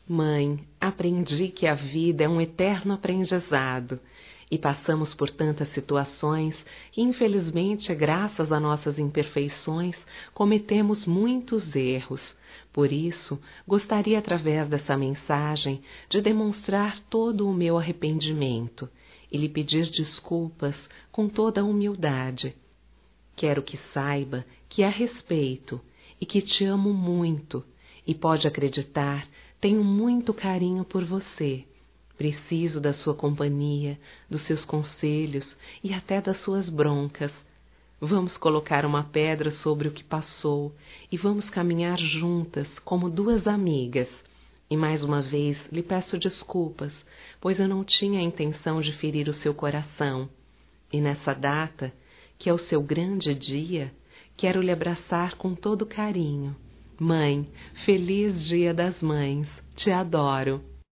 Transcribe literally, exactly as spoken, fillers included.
Mãe, aprendi que a vida é um eterno aprendizado e passamos por tantas situações e, infelizmente, graças a nossas imperfeições, cometemos muitos erros. Por isso, gostaria, através dessa mensagem, de demonstrar todo o meu arrependimento e lhe pedir desculpas com toda a humildade. Quero que saiba que a respeito e que te amo muito e pode acreditar, tenho muito carinho por você. Preciso da sua companhia, dos seus conselhos e até das suas broncas. Vamos colocar uma pedra sobre o que passou e vamos caminhar juntas como duas amigas. E mais uma vez lhe peço desculpas, pois eu não tinha a intenção de ferir o seu coração. E nessa data, que é o seu grande dia, quero lhe abraçar com todo carinho. Mãe, feliz Dia das Mães, te adoro.